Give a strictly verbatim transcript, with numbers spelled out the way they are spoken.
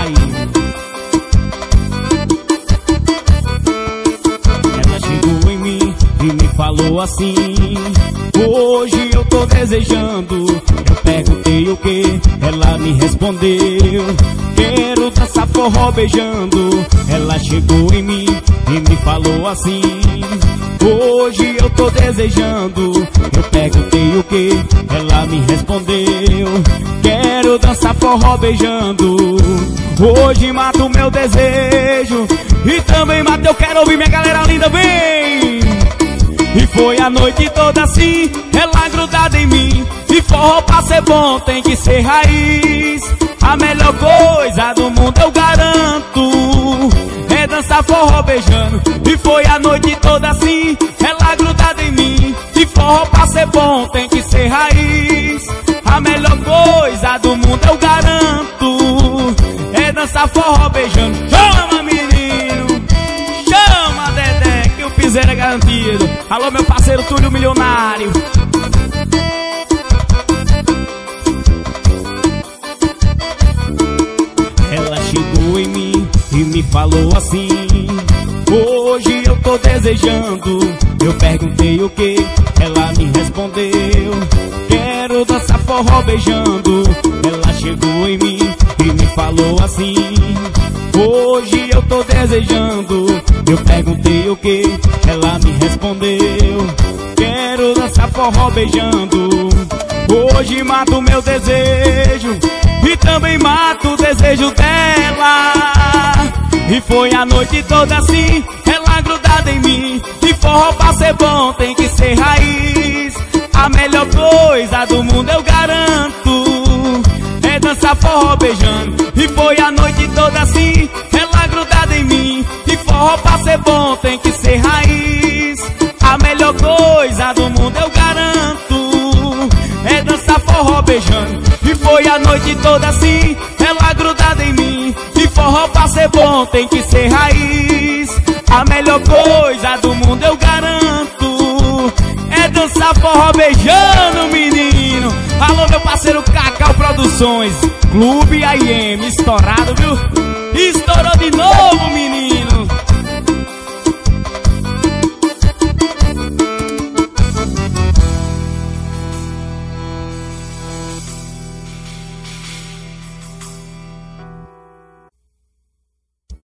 vai. Ela chegou em mim e me falou assim: hoje eu tô desejando. Eu perguntei o que, ela me respondeu: quero dançar forró beijando. Ela chegou em mim e me falou assim: hoje eu tô desejando. Eu perguntei o que, ela me respondeu: quero dançar forró beijando. Hoje mato o meu desejo e também mato, eu quero ouvir minha galera linda, vem! E foi a noite toda assim, ela grudada em mim. E forró pra ser bom tem que ser raiz. A melhor coisa do mundo eu garanto é dançar forró beijando. E foi a noite toda assim, ela grudada em mim. E forró pra ser bom tem que ser raiz. A melhor coisa do mundo eu garanto é dançar forró beijando. Chama, menino, chama, Dedé, que o piseiro é garantido. Alô, meu parceiro Túlio Milionário. Ela chegou em mim e me falou assim: hoje eu tô desejando. Eu perguntei o que, ela me respondeu: quero dançar forró beijando. Ela chegou em mim e me falou assim: hoje eu tô desejando. Eu perguntei o que, ela me respondeu: quero dançar forró beijando. Hoje mato o meu desejo e também mato o desejo dela. E foi a noite toda assim, ela grudada em mim. E forró pra ser bom tem que ser raiz. A melhor coisa do mundo eu garanto é dançar forró beijando. E foi a noite toda assim, ela grudada em mim. E forró pra ser bom tem que ser raiz. A melhor coisa do mundo eu garanto é dançar forró beijando. E foi a noite toda assim, ela grudada em mim. E forró pra ser bom tem que ser raiz. A melhor coisa do mundo eu garanto é dançar forró beijando, menino. Alô, meu parceiro Cacau Produções, Clube A I M, estourado, viu? Estourou de novo.